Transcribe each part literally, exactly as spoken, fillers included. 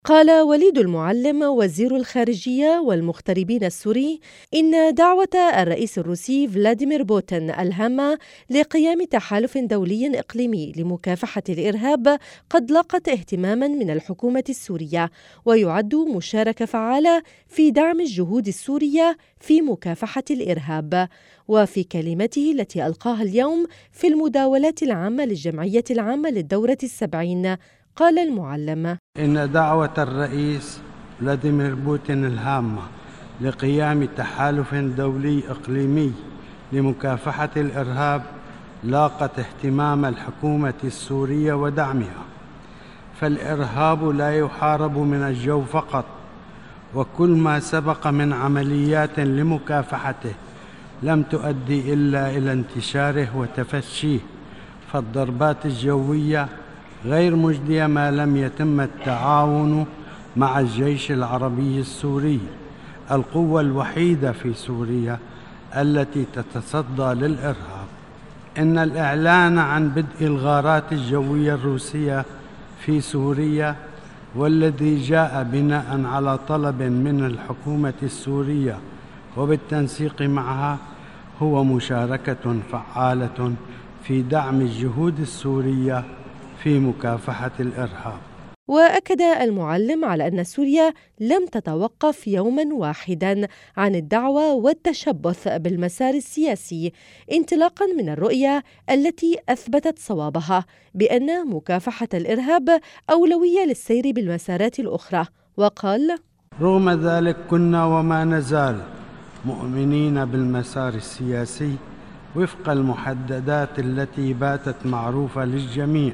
قال وليد المعلم وزير الخارجية والمغتربين السوري إن دعوة الرئيس الروسي فلاديمير بوتين الهامة لقيام تحالف دولي إقليمي لمكافحة الإرهاب قد لاقت اهتماما من الحكومة السورية، ويعد مشاركة فعالة في دعم الجهود السورية في مكافحة الإرهاب. وفي كلمته التي ألقاها اليوم في المداولات العامة للجمعية العامة للدورة السبعين، قال المعلم: إن دعوة الرئيس فلاديمير بوتين الهامة لقيام تحالف دولي إقليمي لمكافحة الإرهاب لاقت اهتمام الحكومة السورية ودعمها، فالإرهاب لا يحارب من الجو فقط، وكل ما سبق من عمليات لمكافحته لم تؤدي إلا إلى انتشاره وتفشيه، فالضربات الجوية غير مجدية ما لم يتم التعاون مع الجيش العربي السوري، القوة الوحيدة في سوريا التي تتصدى للإرهاب. إن الإعلان عن بدء الغارات الجوية الروسية في سوريا، والذي جاء بناء على طلب من الحكومة السورية وبالتنسيق معها، هو مشاركة فعالة في دعم الجهود السورية في مكافحة الإرهاب. وأكد المعلم على أن سوريا لم تتوقف يوما واحدا عن الدعوة والتشبث بالمسار السياسي، انطلاقا من الرؤية التي أثبتت صوابها بأن مكافحة الإرهاب أولوية للسير بالمسارات الأخرى. وقال: رغم ذلك كنا وما نزال مؤمنين بالمسار السياسي وفق المحددات التي باتت معروفة للجميع: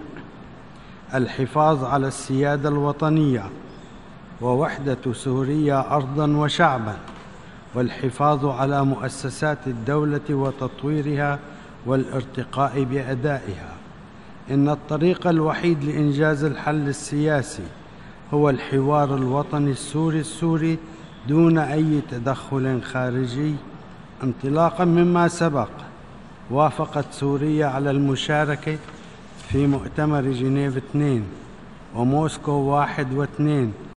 الحفاظ على السيادة الوطنية ووحدة سوريا أرضاً وشعباً، والحفاظ على مؤسسات الدولة وتطويرها والارتقاء بأدائها. إن الطريق الوحيد لإنجاز الحل السياسي هو الحوار الوطني السوري السوري دون أي تدخل خارجي. انطلاقاً مما سبق، وافقت سوريا على المشاركة في مؤتمر جنيف اثنين وموسكو واحد واثنين